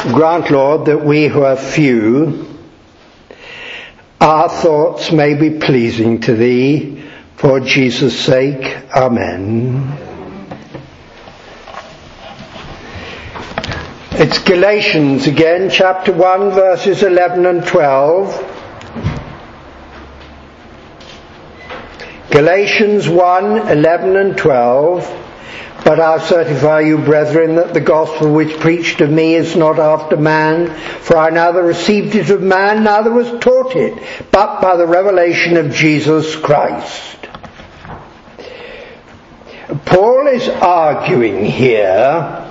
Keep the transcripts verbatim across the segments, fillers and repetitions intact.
Grant, Lord, that we who are few, our thoughts may be pleasing to Thee, for Jesus' sake. Amen. It's Galatians again, chapter one, verses eleven and twelve. Galatians one, eleven and twelve. But I certify you, brethren, that the gospel which preached of me is not after man, for I neither received it of man, neither was taught it, but by the revelation of Jesus Christ. Paul is arguing here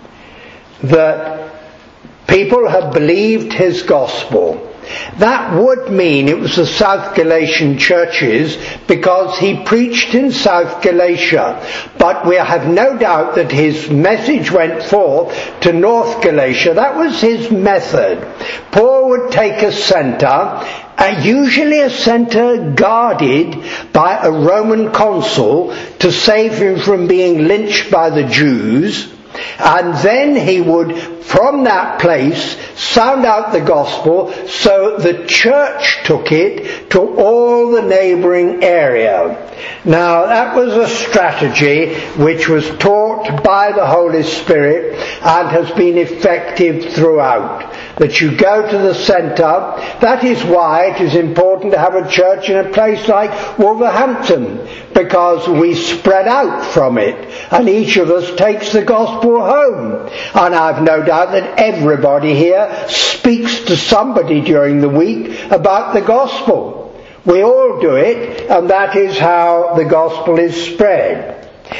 that people have believed his gospel. That would mean it was the South Galatian churches, because he preached in South Galatia. But we have no doubt that his message went forth to North Galatia. That was his method. Paul would take a centre, uh, usually a centre guarded by a Roman consul to save him from being lynched by the Jews. And then he would, from that place, sound out the gospel, so the church took it to all the neighbouring area. Now, that was a strategy which was taught by the Holy Spirit and has been effective throughout. That you go to the centre. That is why it is important to have a church in a place like Wolverhampton, because we spread out from it and each of us takes the gospel home. And I've no doubt that everybody here speaks to somebody during the week about the gospel. We all do it, and that is how the gospel is spread.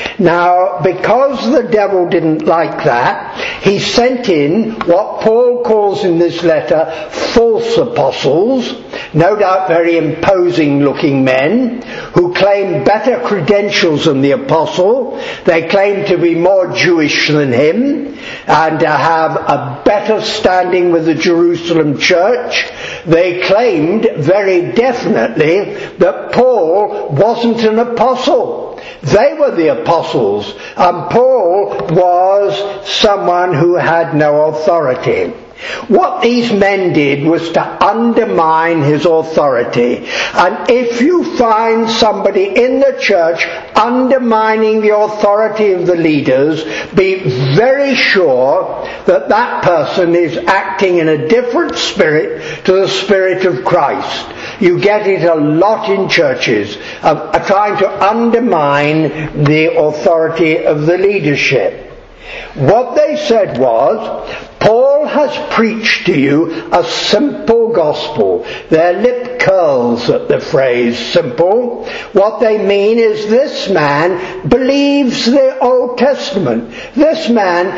Now, because the devil didn't like that, he sent in what Paul calls in this letter false apostles, no doubt very imposing looking men, who claim better credentials than the apostle. They claim to be more Jewish than him and to have a better standing with the Jerusalem church. They claimed very definitely that Paul wasn't an apostle. They were the apostles, and Paul was someone who had no authority. What these men did was to undermine his authority. And if you find somebody in the church undermining the authority of the leaders, be very sure that that person is acting in a different spirit to the Spirit of Christ. You get it a lot in churches, of trying to undermine the authority of the leadership. What they said was, Paul has preached to you a simple gospel. Their lip curls at the phrase simple. What they mean is this man believes the Old Testament. This man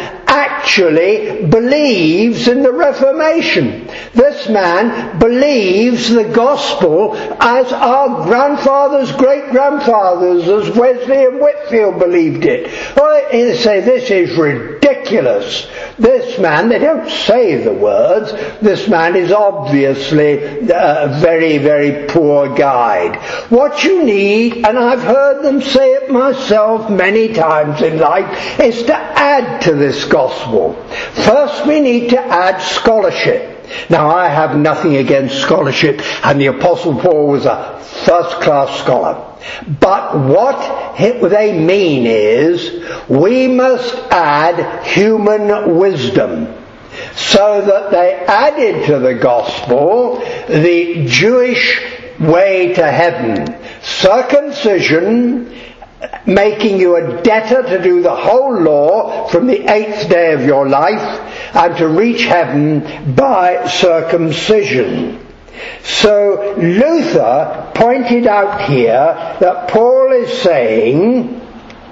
actually believes in the Reformation. This man believes the gospel as our grandfathers, great-grandfathers, as Wesley and Whitefield believed it. Well, they say this is ridiculous. This man, they don't say the words, this man is obviously a very, very poor guide. What you need, and I've heard them say it myself many times in life, is to add to this gospel. First we need to add scholarship. Now, I have nothing against scholarship, and the Apostle Paul was a first-class scholar. But what they mean is, we must add human wisdom. So that they added to the gospel the Jewish way to heaven. Circumcision, making you a debtor to do the whole law from the eighth day of your life, and to reach heaven by circumcision. So Luther pointed out here that Paul is saying,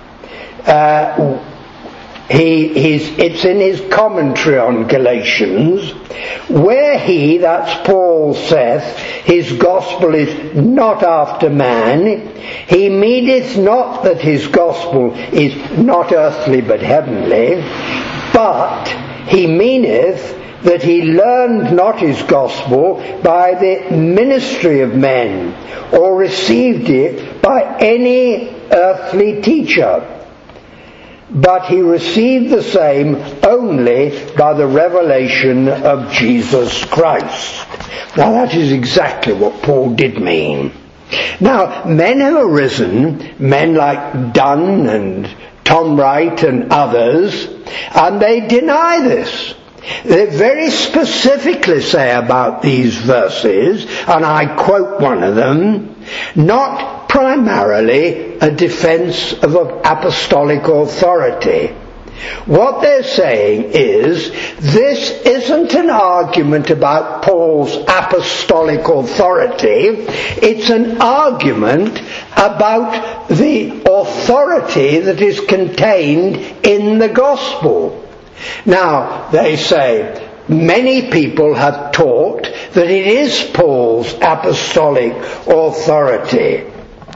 uh, he, he's, it's in his commentary on Galatians, where he, that's Paul, saith, his gospel is not after man, he meaneth not that his gospel is not earthly but heavenly, but he meaneth that he learned not his gospel by the ministry of men, or received it by any earthly teacher. but he received the same only by the revelation of Jesus Christ. Now that is exactly what Paul did mean. Now, men have arisen, men like Dunn and Tom Wright and others, and they deny this. They very specifically say about these verses, and I quote one of them, not primarily a defense of apostolic authority. What they're saying is, this isn't an argument about Paul's apostolic authority, it's an argument about the authority that is contained in the gospel. Now, they say, many people have taught that it is Paul's apostolic authority.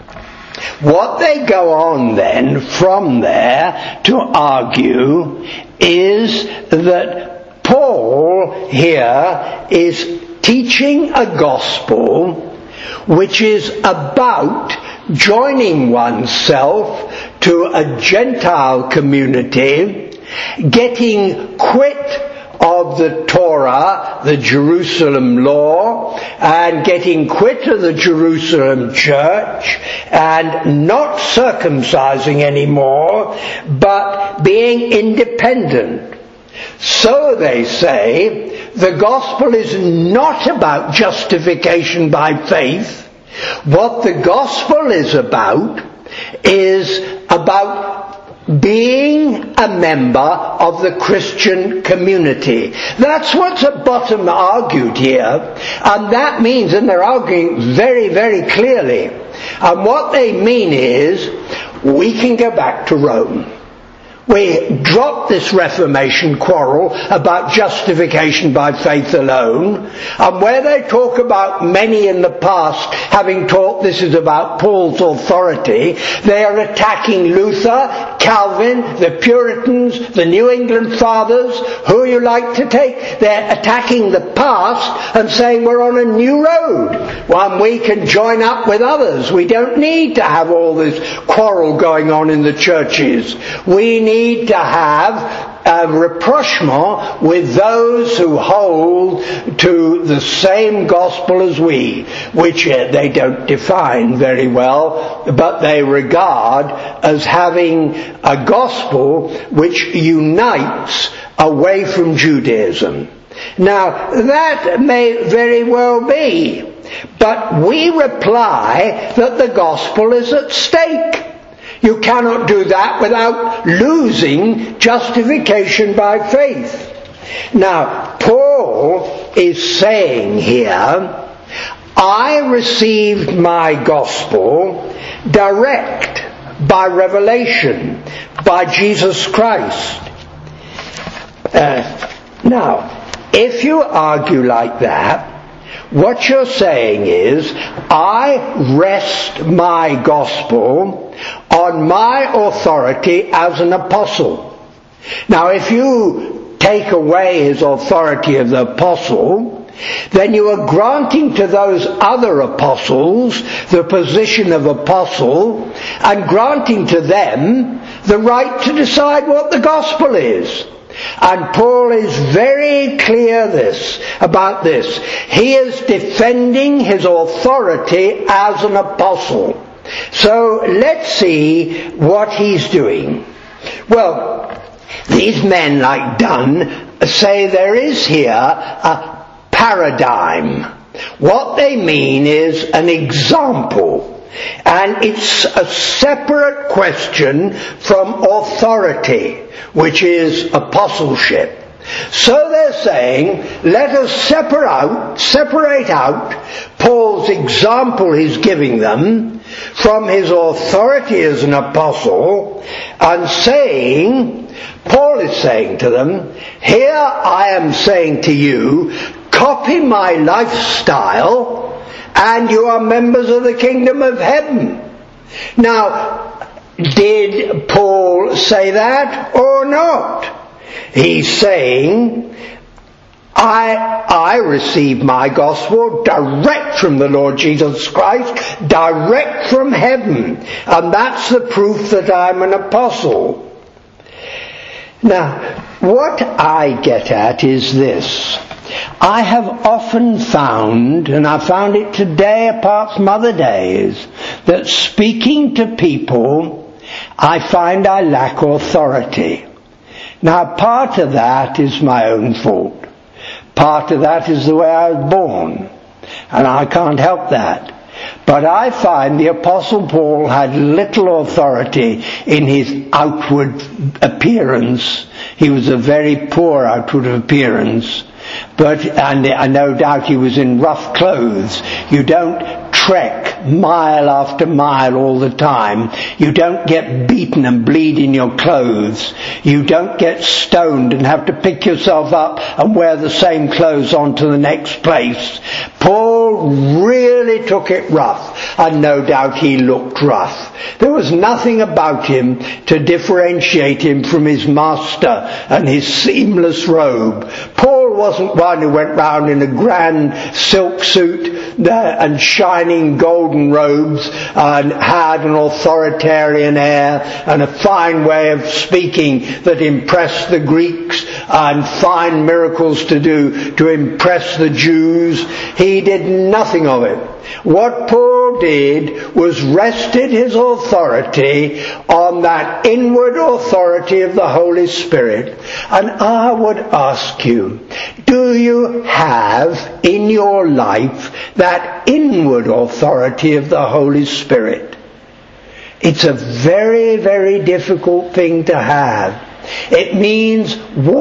What they go on then from there to argue is that Paul here is teaching a gospel which is about joining oneself to a Gentile community, getting quit of the Torah, the Jerusalem law, and getting quit of the Jerusalem church, and not circumcising anymore, but being independent. So they say, the gospel is not about justification by faith. What the gospel is about is about being a member of the Christian community. That's what's at bottom argued here, and that means, and they're arguing very, very clearly, and what they mean is, we can go back to Rome. We drop this Reformation quarrel about justification by faith alone, and where they talk about many in the past having taught this is about Paul's authority, they are attacking Luther, Calvin, the Puritans, the New England Fathers, who you like to take. They're attacking the past and saying we're on a new road, one we can join up with others. We don't need to have all this quarrel going on in the churches. We need need to have a rapprochement with those who hold to the same gospel as we, which they don't define very well, but they regard as having a gospel which unites away from Judaism. Now, that may very well be, but we reply that the gospel is at stake. You cannot do that without losing justification by faith. Now, Paul is saying here, I received my gospel direct, by revelation, by Jesus Christ. Uh, now, if you argue like that, what you're saying is, I rest my gospel on my authority as an apostle. Now, if you take away his authority of the apostle, then you are granting to those other apostles the position of apostle, and granting to them the right to decide what the gospel is. And Paul is very clear this, about this. He is defending his authority as an apostle. So let's see what he's doing. Well, these men like Dunn say there is here a paradigm. What they mean is an example. And it's a separate question from authority, which is apostleship. So they're saying, let us separate out, separate out Paul's example he's giving them from his authority as an apostle, and saying, Paul is saying to them, here I am saying to you, copy my lifestyle, and you are members of the kingdom of heaven. Now, did Paul say that or not? He's saying, I, I received my gospel direct from the Lord Jesus Christ, direct from heaven, and that's the proof that I'm an apostle. Now, what I get at is this. I have often found, and I found it today apart from other days, that speaking to people, I find I lack authority. Now, part of that is my own fault. Part of that is the way I was born, and I can't help that. But I find the Apostle Paul had little authority in his outward appearance. He was a very poor outward appearance. But, and, and no doubt he was in rough clothes. You don't trek mile after mile all the time. You don't get beaten and bleed in your clothes. You don't get stoned and have to pick yourself up and wear the same clothes on to the next place. Paul really took it rough, and no doubt he looked rough. There was nothing about him to differentiate him from his master and his seamless robe. Paul wasn't one who went round in a grand silk suit uh, and shining golden robes and had an authoritarian air and a fine way of speaking that impressed the Greeks and fine miracles to do to impress the Jews. He did nothing of it. What Paul did was rested his authority on that inward authority of the Holy Spirit. And I would ask you, do you have in your life that inward authority of the Holy Spirit? It's a very, very difficult thing to have. It means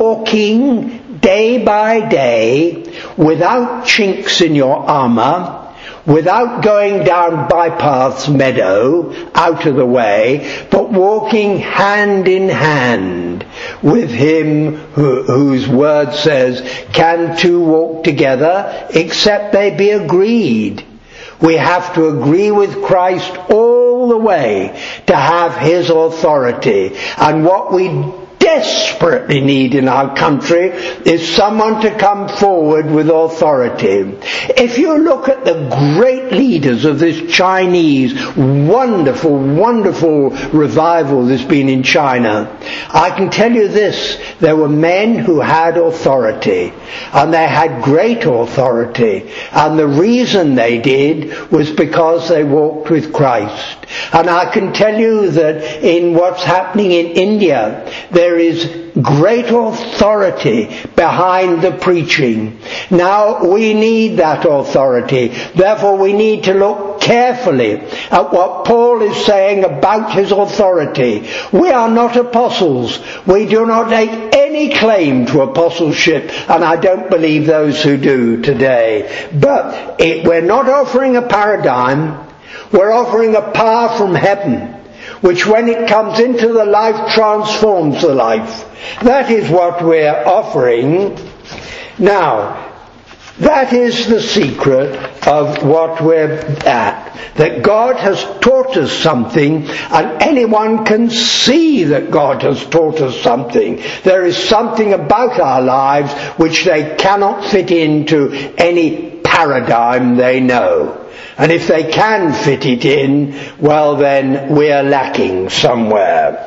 walking day by day without chinks in your armour, without going down bypaths meadow, out of the way, but walking hand in hand with him who, whose word says, can two walk together except they be agreed? We have to agree with Christ all the way to have his authority. And what we desperately need in our country is someone to come forward with authority. If you look at the great leaders of this Chinese wonderful, wonderful revival that's been in China, I can tell you this, there were men who had authority, and they had great authority, and the reason they did was because they walked with Christ. And I can tell you that in what's happening in India, there is great authority behind the preaching. Now we need that authority. Therefore we need to look carefully at what Paul is saying about his authority. We are not apostles. We do not make any claim to apostleship, and I don't believe those who do today. But it, we're not offering a paradigm. We're offering a power from heaven, which when it comes into the life transforms the life. That is what we're offering. Now, that is the secret of what we're at. That God has taught us something, and anyone can see that God has taught us something. There is something about our lives which they cannot fit into any paradigm they know. And if they can fit it in, well then we're lacking somewhere.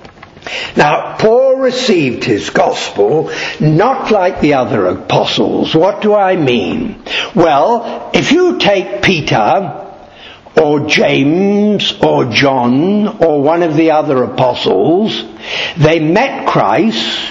Now, Paul received his gospel not like the other apostles. What do I mean? Well, if you take Peter or James or John or one of the other apostles, they met Christ.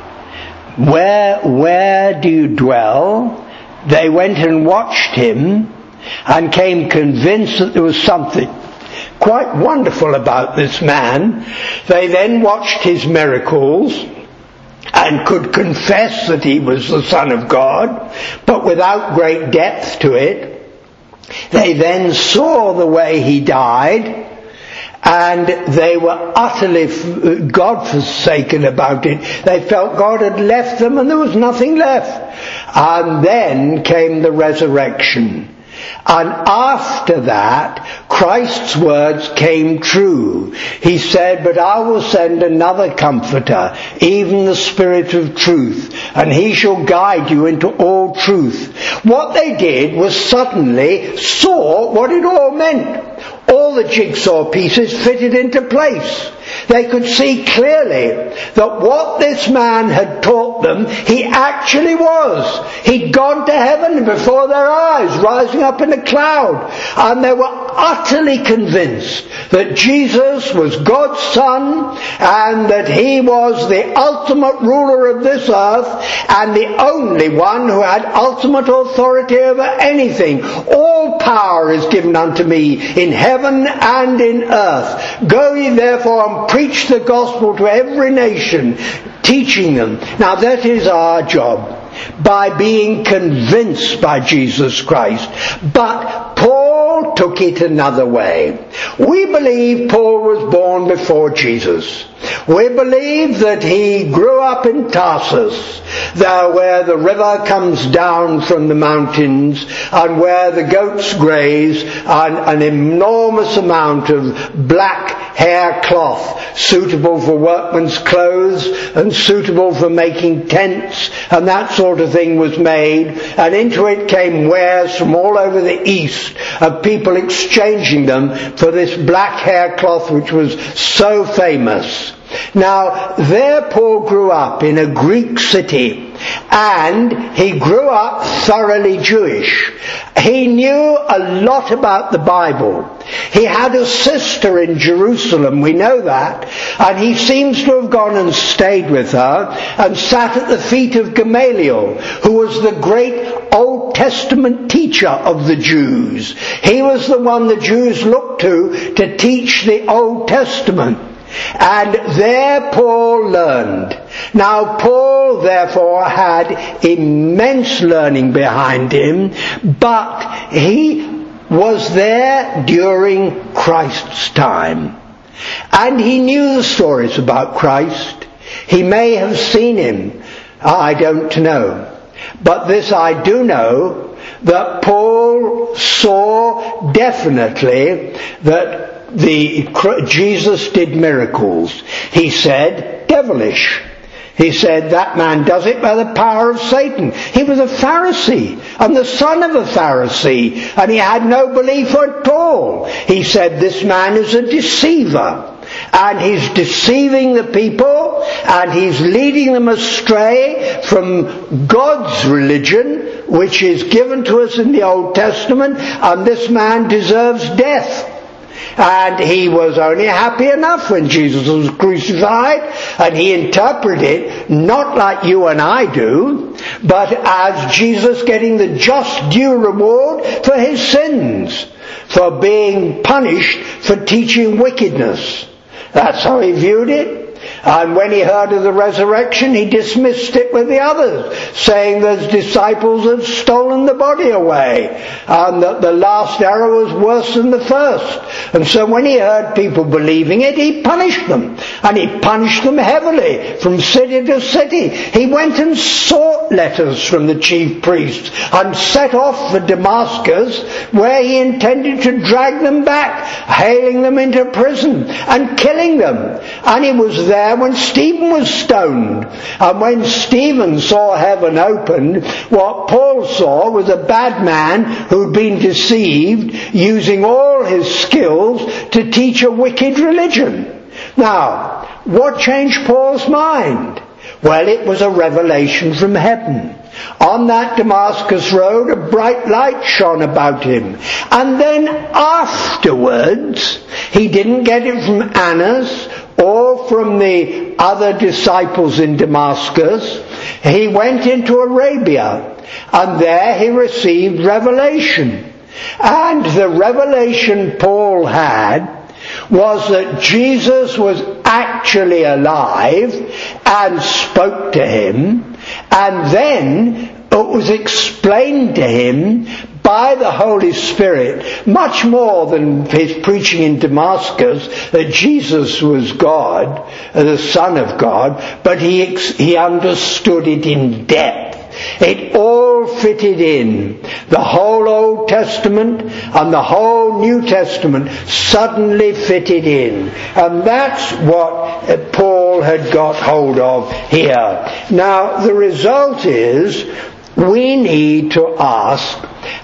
Where, where do you dwell? They went and watched him and came convinced that there was something quite wonderful about this man. They then watched his miracles and could confess that he was the Son of God, but without great depth to it. They then saw the way he died, and they were utterly God-forsaken about it. They felt God had left them and there was nothing left. And then came the resurrection. And after that, Christ's words came true. He said, but I will send another comforter, even the Spirit of truth, and he shall guide you into all truth. What they did was suddenly saw what it all meant. All the jigsaw pieces fitted into place. They could see clearly that what this man had taught them, he actually was. He'd gone to heaven before their eyes, rising up in a cloud. And they were utterly convinced that Jesus was God's Son and that he was the ultimate ruler of this earth and the only one who had ultimate authority over anything. All power is given unto me in heaven and in earth. Go ye therefore and preach the gospel to every nation, teaching them. Now that is our job, by being convinced by Jesus Christ. But Paul took it another way. We believe Paul was born before Jesus. We believe that he grew up in Tarsus, there where the river comes down from the mountains and where the goats graze, and an enormous amount of black hair cloth suitable for workmen's clothes and suitable for making tents and that sort of thing was made, and into it came wares from all over the east of people exchanging them for this black hair cloth which was so famous. Now, there Paul grew up in a Greek city, and he grew up thoroughly Jewish. He knew a lot about the Bible. He had a sister in Jerusalem, we know that, and he seems to have gone and stayed with her and sat at the feet of Gamaliel, who was the great Old Testament teacher of the Jews. He was the one the Jews looked to to teach the Old Testament. And there Paul learned. Now Paul therefore had immense learning behind him, but he was there during Christ's time. And he knew the stories about Christ. He may have seen him. I don't know. But this I do know, that Paul saw definitely that The, Jesus did miracles. He said, devilish. He said, that man does it by the power of Satan. He was a Pharisee, and the son of a Pharisee, and he had no belief at all. He said, this man is a deceiver, and he's deceiving the people, and he's leading them astray from God's religion, which is given to us in the Old Testament, and this man deserves death. And he was only happy enough when Jesus was crucified, and he interpreted it not like you and I do, but as Jesus getting the just due reward for his sins, for being punished for teaching wickedness. That's how he viewed it. And when he heard of the resurrection, he dismissed it with the others, saying those disciples had stolen the body away, and that the last error was worse than the first. And so when he heard people believing it, he punished them. And he punished them heavily from city to city. He went and sought letters from the chief priests and set off for Damascus, where he intended to drag them back, hailing them into prison and killing them. And he was there when Stephen was stoned. And when Stephen saw heaven opened, what Paul saw was a bad man who'd been deceived, using all his skills to teach a wicked religion. Now, what changed Paul's mind? Well, it was a revelation from heaven. On that Damascus road, a bright light shone about him. And then afterwards, he didn't get it from Annas or from the other disciples in Damascus. He went into Arabia, and there he received revelation. And the revelation Paul had was that Jesus was actually alive and spoke to him, and then it was explained to him by the Holy Spirit, much more than his preaching in Damascus, that Jesus was God, the Son of God, but he, he understood it in depth. It all fitted in. The whole Old Testament and the whole New Testament suddenly fitted in. And that's what Paul had got hold of here. Now, the result is we need to ask,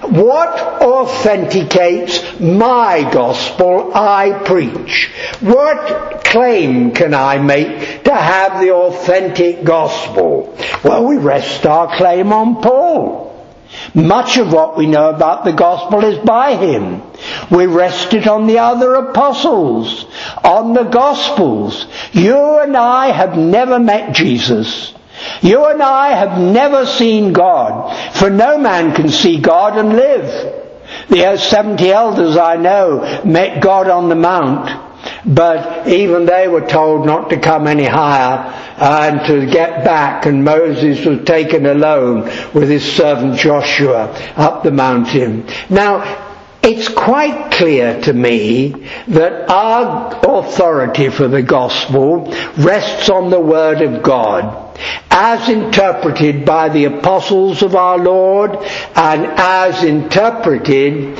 what authenticates my gospel I preach? What claim can I make to have the authentic gospel? Well, we rest our claim on Paul. Much of what we know about the gospel is by him. We rest it on the other apostles, on the gospels. You and I have never met Jesus. You and I have never seen God, for no man can see God and live. The seventy elders I know met God on the mount, but even they were told not to come any higher and to get back, and Moses was taken alone with his servant Joshua up the mountain. Now, it's quite clear to me that our authority for the gospel rests on the Word of God, as interpreted by the apostles of our Lord and as interpreted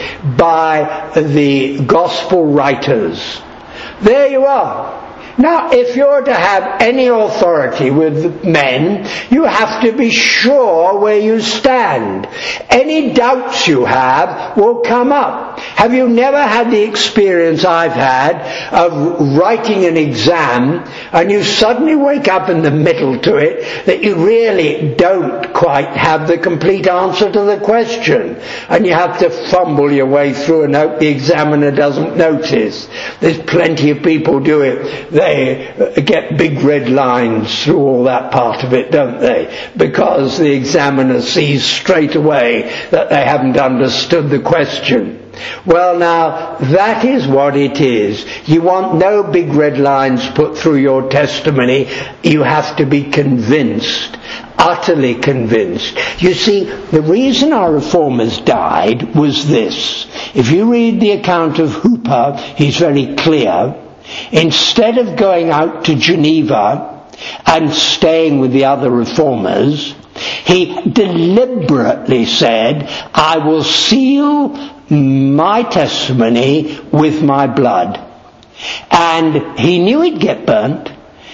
by the gospel writers. There you are. Now, if you're to have any authority with men, you have to be sure where you stand. Any doubts you have will come up. Have you never had the experience I've had of writing an exam and you suddenly wake up in the middle to it that you really don't quite have the complete answer to the question, and you have to fumble your way through and hope the examiner doesn't notice? There's plenty of people do it. They get big red lines through all that part of it, don't they? Because the examiner sees straight away that they haven't understood the question. Well, now, that is what it is. You want no big red lines put through your testimony. You have to be convinced, utterly convinced. You see, the reason our reformers died was this. If you read the account of Hooper, he's very clear. Instead of going out to Geneva and staying with the other reformers, he deliberately said, I will seal my testimony with my blood. And he knew he'd get burnt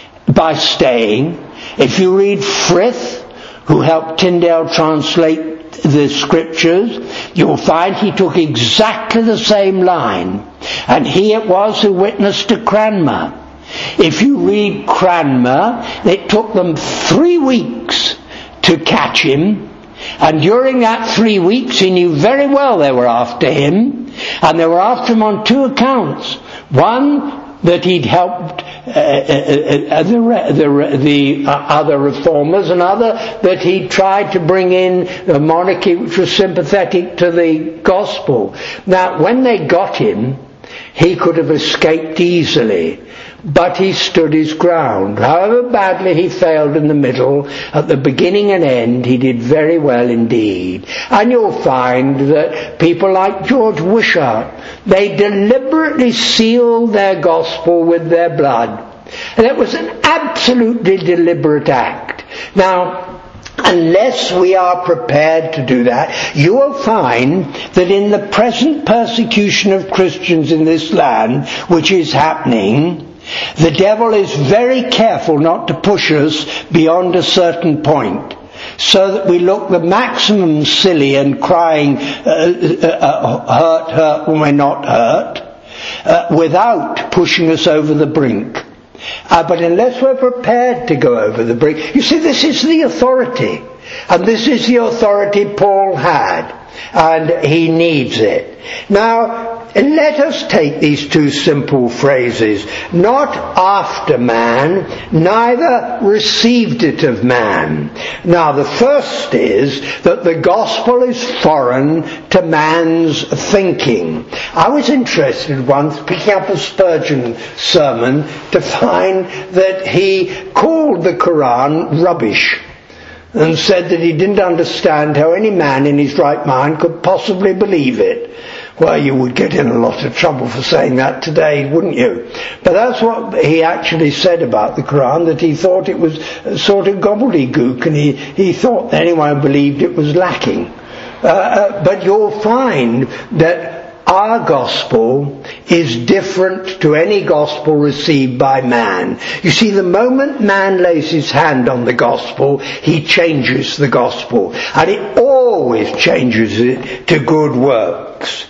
by staying. If you read Frith, who helped Tyndale translate the scriptures, you'll find he took exactly the same line. And he it was who witnessed to Cranmer. If you read Cranmer, it took them three weeks to catch him. And during that three weeks he knew very well they were after him. And they were after him on two accounts. One, that he'd helped uh, uh, the, the, the uh, other reformers, and other that he tried to bring in a monarchy which was sympathetic to the gospel. Now, when they got him, he could have escaped easily, but he stood his ground. However badly he failed in the middle, at the beginning and end, he did very well indeed. And you'll find that people like George Wishart, they deliberately sealed their gospel with their blood. And it was an absolutely deliberate act. Now, unless we are prepared to do that, you will find that in the present persecution of Christians in this land, which is happening, the devil is very careful not to push us beyond a certain point, so that we look the maximum silly and crying, uh, uh, hurt, hurt when we're not hurt, uh, without pushing us over the brink. Uh, but unless we're prepared to go over the brink, you see, this is the authority. And this is the authority Paul had. And he needs it. Now, let us take these two simple phrases. Not after man, neither received it of man. Now, the first is that the gospel is foreign to man's thinking. I was interested once, picking up a Spurgeon sermon, to find that he called the Quran rubbish, and said that he didn't understand how any man in his right mind could possibly believe it. Well, you would get in a lot of trouble for saying that today, wouldn't you? But that's what he actually said about the Quran, that he thought it was a sort of gobbledygook, and he, he thought that anyone who believed it was lacking. Uh, uh, but you'll find that our gospel is different to any gospel received by man. You see, the moment man lays his hand on the gospel, he changes the gospel. And it always changes it to good works.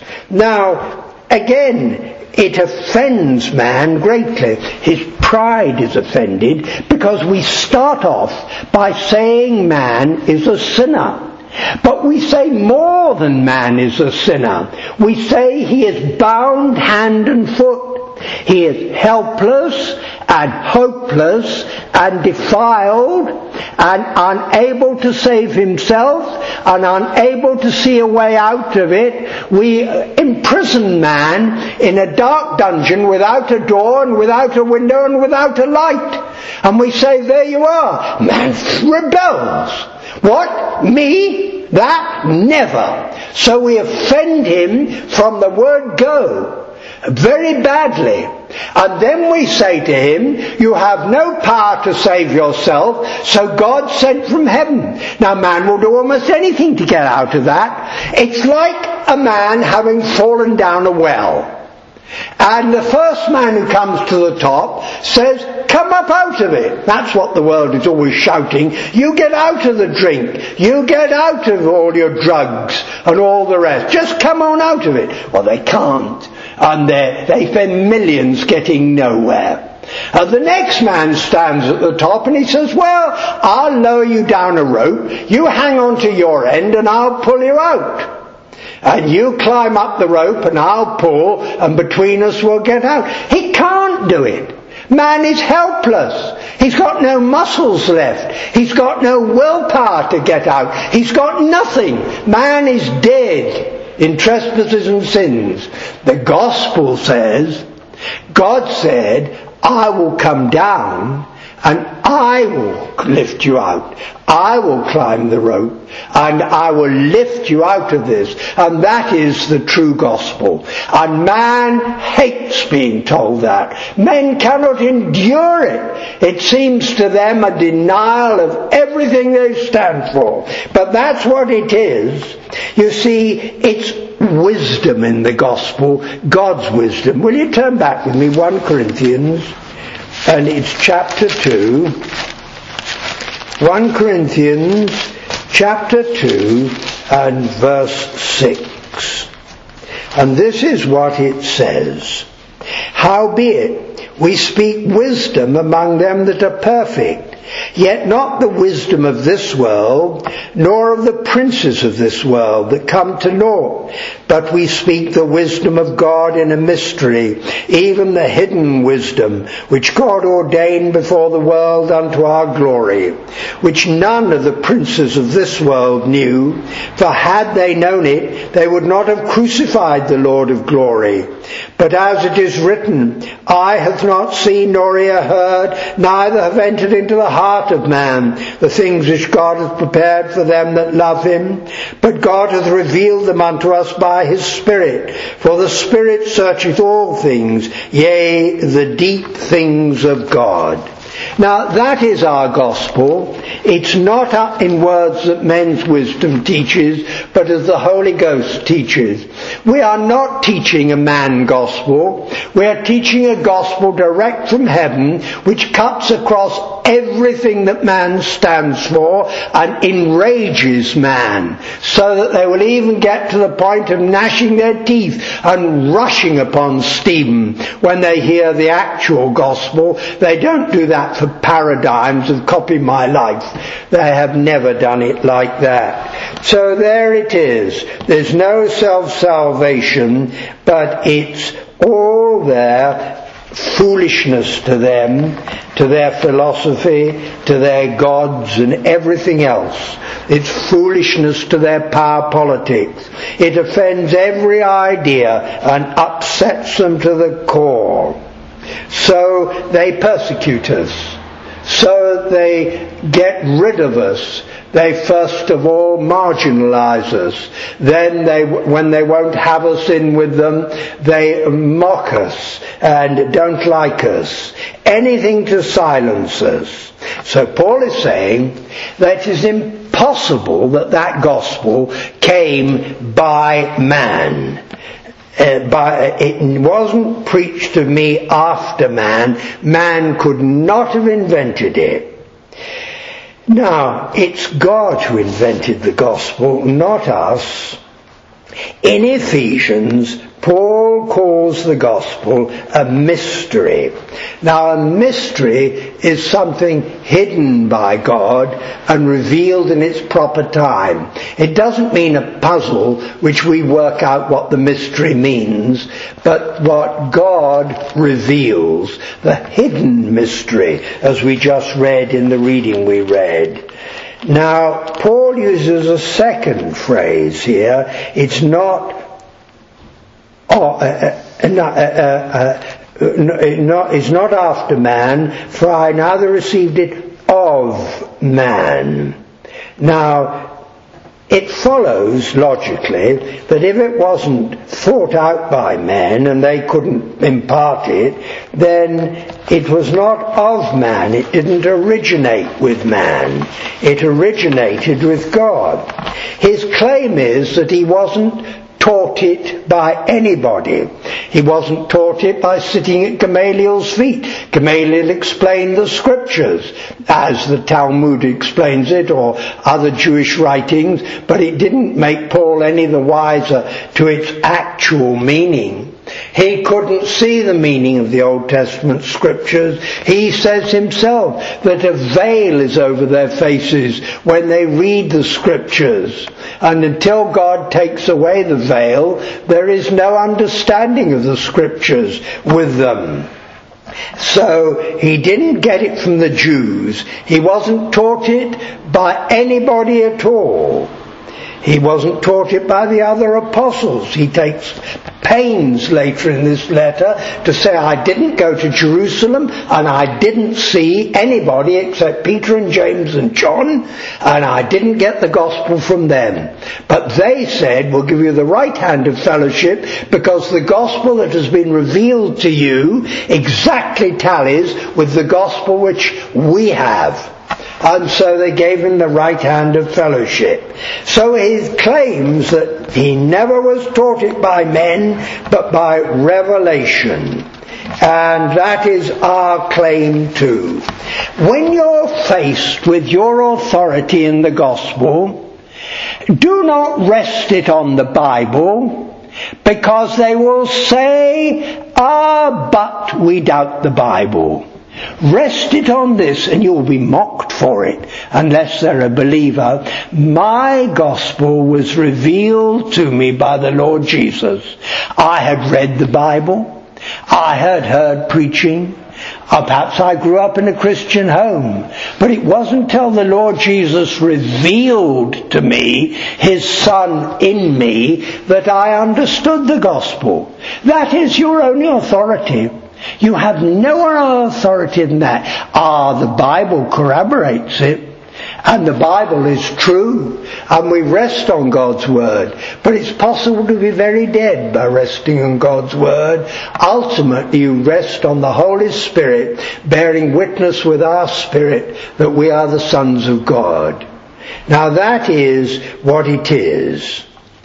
Now, again, it offends man greatly. His pride is offended because we start off by saying man is a sinner. But we say more than man is a sinner. We say he is bound hand and foot. He is helpless and hopeless and defiled and unable to save himself and unable to see a way out of it. We imprison man in a dark dungeon without a door and without a window and without a light. And we say, there you are. Man rebels. What? Me? That? Never. So we offend him from the word go. Very badly. And then we say to him, you have no power to save yourself, so God sent from heaven. Now man will do almost anything to get out of that. It's like a man having fallen down a well. And the first man who comes to the top says, come up out of it. That's what the world is always shouting. You get out of the drink. You get out of all your drugs and all the rest. Just come on out of it. Well, they can't. And they spend millions getting nowhere. And the next man stands at the top and he says, well, I'll lower you down a rope. You hang on to your end and I'll pull you out. And you climb up the rope and I'll pull, and between us we'll get out. He can't do it. Man is helpless. He's got no muscles left. He's got no willpower to get out. He's got nothing. Man is dead in trespasses and sins. The gospel says, God said, I will come down and I will lift you out. I will climb the rope and I will lift you out of this. And that is the true gospel. And man hates being told that. Men cannot endure it. It seems to them a denial of everything they stand for. But that's what it is. You see, it's wisdom in the gospel, God's wisdom. Will you turn back with me, First Corinthians? And it's chapter two, First Corinthians chapter two and verse six. And this is what it says. Howbeit, we speak wisdom among them that are perfect, yet not the wisdom of this world, nor of the princes of this world that come to naught. But we speak the wisdom of God in a mystery, even the hidden wisdom, which God ordained before the world unto our glory, which none of the princes of this world knew. For had they known it, they would not have crucified the Lord of glory. But as it is written, eye hath not seen nor ear heard, neither have entered into the heart of man the things which God hath prepared for them that love him. But God hath revealed them unto us by his Spirit. For the Spirit searcheth all things, yea, the deep things of God. Now that is our gospel. It's not in words that men's wisdom teaches, but as the Holy Ghost teaches. We are not teaching a man gospel. We are teaching a gospel direct from heaven, which cuts across everything that man stands for and enrages man, so that they will even get to the point of gnashing their teeth and rushing upon Stephen when they hear the actual gospel. They don't do that for paradigms of copy my life. They have never done it like that. So there it is. There's no self-salvation, but it's all there, foolishness to them, to their philosophy, to their gods and everything else. It's foolishness to their power politics. It offends every idea and upsets them to the core. So they persecute us. So they get rid of us. They first of all marginalize us. Then they, when they won't have us in with them, they mock us and don't like us. Anything to silence us. So Paul is saying that it is impossible that that gospel came by man. Uh, by, it wasn't preached of me after man. Man could not have invented it. Now, it's God who invented the gospel, not us. In Ephesians, Paul calls the gospel a mystery. Now, a mystery is something hidden by God and revealed in its proper time. It doesn't mean a puzzle which we work out what the mystery means, but what God reveals, the hidden mystery, as we just read in the reading we read. Now, Paul uses a second phrase here. It's not Oh, uh, uh, not, uh, uh, uh, not, it's not after man, for I neither received it of man. Now, it follows logically that if it wasn't thought out by men and they couldn't impart it, then it was not of man. It didn't originate with man. It originated with God. His claim is that he wasn't taught it by anybody. He wasn't taught it by sitting at Gamaliel's feet. Gamaliel explained the scriptures as the Talmud explains it, or other Jewish writings, but it didn't make Paul any the wiser to its actual meaning. He couldn't see the meaning of the Old Testament scriptures. He says himself that a veil is over their faces when they read the scriptures. And until God takes away the veil, there is no understanding of the scriptures with them. So he didn't get it from the Jews. He wasn't taught it by anybody at all. He wasn't taught it by the other apostles. He takes pains later in this letter to say, I didn't go to Jerusalem and I didn't see anybody except Peter and James and John, and I didn't get the gospel from them. But they said, we'll give you the right hand of fellowship because the gospel that has been revealed to you exactly tallies with the gospel which we have. And so they gave him the right hand of fellowship. So he claims that he never was taught it by men, but by revelation. And that is our claim too. When you're faced with your authority in the gospel, do not rest it on the Bible, because they will say, ah, but we doubt the Bible. Rest it on this and you will be mocked for it unless they're a believer. My gospel was revealed to me by the Lord Jesus. I had read the Bible. I had heard preaching. Or perhaps I grew up in a Christian home. But it wasn't until the Lord Jesus revealed to me His Son in me that I understood the gospel. That is your only authority. You have no other authority than that. Ah, the Bible corroborates it. And the Bible is true. And we rest on God's Word. But it's possible to be very dead by resting on God's Word. Ultimately, you rest on the Holy Spirit, bearing witness with our spirit that we are the sons of God. Now that is what it is.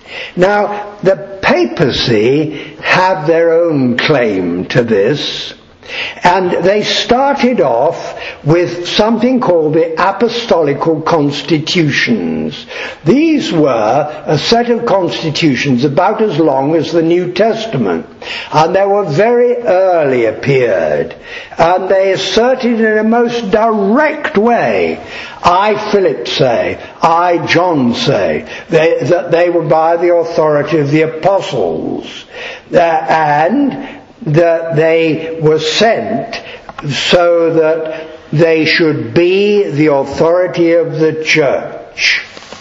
Now, the papacy have their own claim to this, and they started off with something called the Apostolical Constitutions. These were a set of constitutions about as long as the New Testament, and they were very early appeared, and they asserted in a most direct way, I, Philip, say, I, John, say, they, that they were by the authority of the apostles, uh, and that they were sent so that they should be the authority of the church.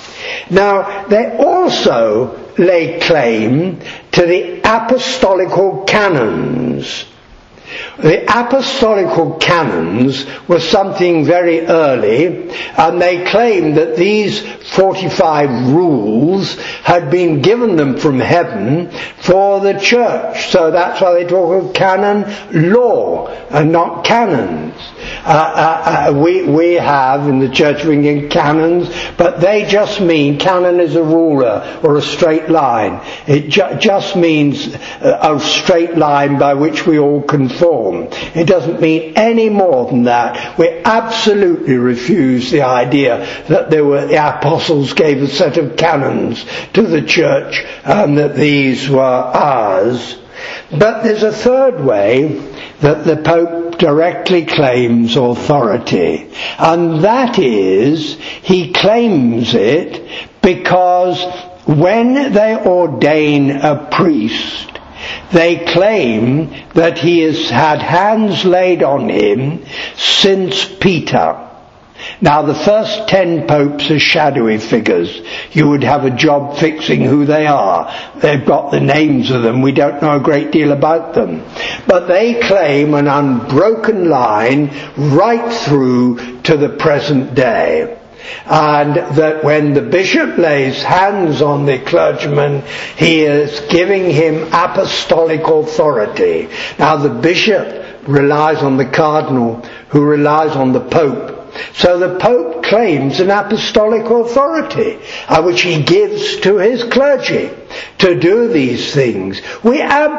Now, they also lay claim to the apostolical canons. The apostolical canons were something very early, and they claimed that these forty-five rules had been given them from heaven for the church. So that's why they talk of canon law and not canons. Uh, uh, uh, we, we have in the Church of England canons, but they just mean, canon is a ruler or a straight line. It ju- just means a straight line by which we all conform. It doesn't mean any more than that. We absolutely refuse the idea that there were, the apostles gave a set of canons to the church and that these were ours. But there's a third way that the Pope directly claims authority, and that is, he claims it because when they ordain a priest, they claim that he has had hands laid on him since Peter. Now, the first ten popes are shadowy figures. You would have a job fixing who they are. They've got the names of them. We don't know a great deal about them. But they claim an unbroken line right through to the present day. And that when the bishop lays hands on the clergyman, he is giving him apostolic authority. Now, the bishop relies on the cardinal, who relies on the pope. So the Pope claims an apostolic authority, uh, which he gives to his clergy to do these things. We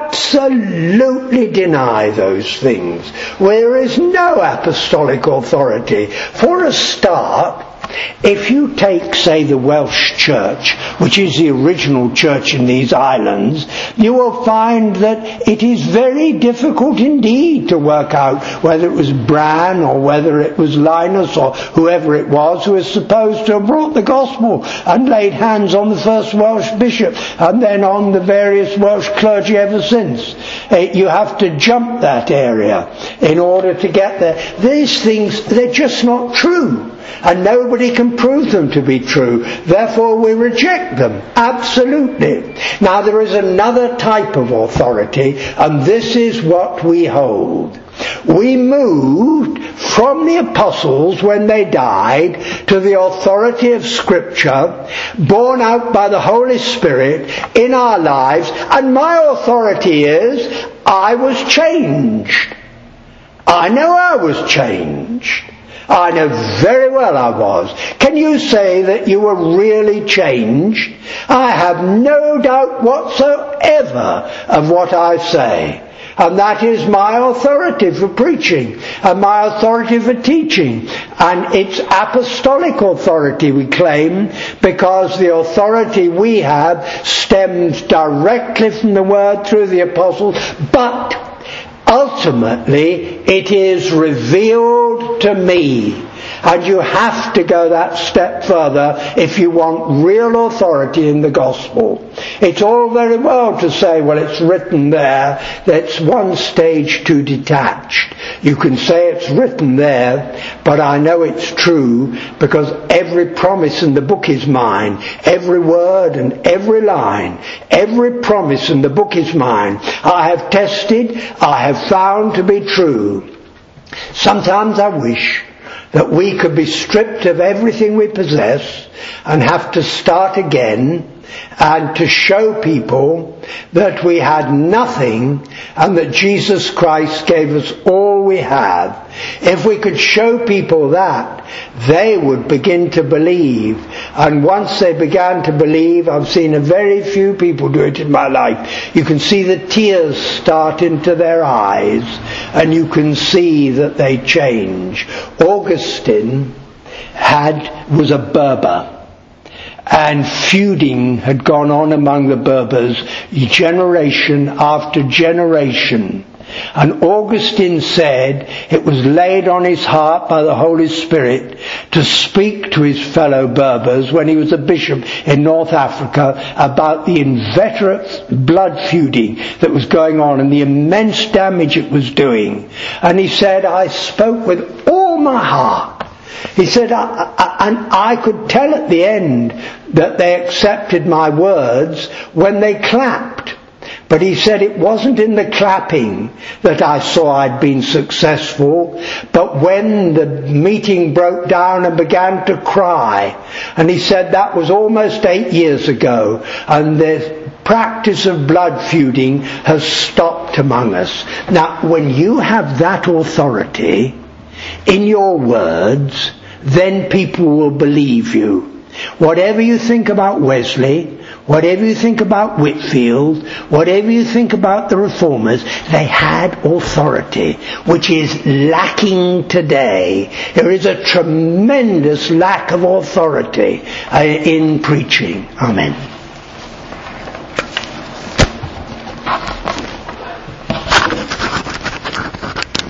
absolutely deny those things. There is no apostolic authority. For a start, if you take, say, the Welsh Church, which is the original church in these islands, you will find that it is very difficult indeed to work out whether it was Bran or whether it was Linus or whoever it was who is supposed to have brought the gospel and laid hands on the first Welsh bishop and then on the various Welsh clergy ever since. You have to jump that area in order to get there. These things, they're just not true. And nobody can prove them to be true. Therefore we reject them. Absolutely. Now there is another type of authority, and this is what we hold. We moved from the apostles when they died to the authority of Scripture, borne out by the Holy Spirit in our lives, and my authority is, I was changed. I know I was changed. I know very well I was. Can you say that you were really changed? I have no doubt whatsoever of what I say. And that is my authority for preaching and my authority for teaching. And it's apostolic authority we claim, because the authority we have stems directly from the Word through the apostles, but ultimately, it is revealed to me. And you have to go that step further if you want real authority in the gospel. It's all very well to say, well, it's written there. That's one stage too detached. You can say it's written there, but I know it's true because every promise in the book is mine. Every word and every line, every promise in the book is mine. I have tested, I have found to be true. Sometimes I wish that we could be stripped of everything we possess and have to start again and to show people that we had nothing and that Jesus Christ gave us all we have. If we could show people that, they would begin to believe. And once they began to believe, I've seen a very few people do it in my life. You can see the tears start into their eyes and you can see that they change. Augustine had was a Berber. And feuding had gone on among the Berbers generation after generation. And Augustine said it was laid on his heart by the Holy Spirit to speak to his fellow Berbers when he was a bishop in North Africa about the inveterate blood feuding that was going on and the immense damage it was doing. And he said, I spoke with all my heart. He said, I, I, and I could tell at the end that they accepted my words when they clapped. But he said it wasn't in the clapping that I saw I'd been successful, but when the meeting broke down and began to cry. And he said that was almost eight years ago, and the practice of blood feuding has stopped among us. Now, when you have that authority in your words, then people will believe you. Whatever you think about Wesley, whatever you think about Whitefield, whatever you think about the Reformers, they had authority, which is lacking today. There is a tremendous lack of authority uh, in preaching. Amen.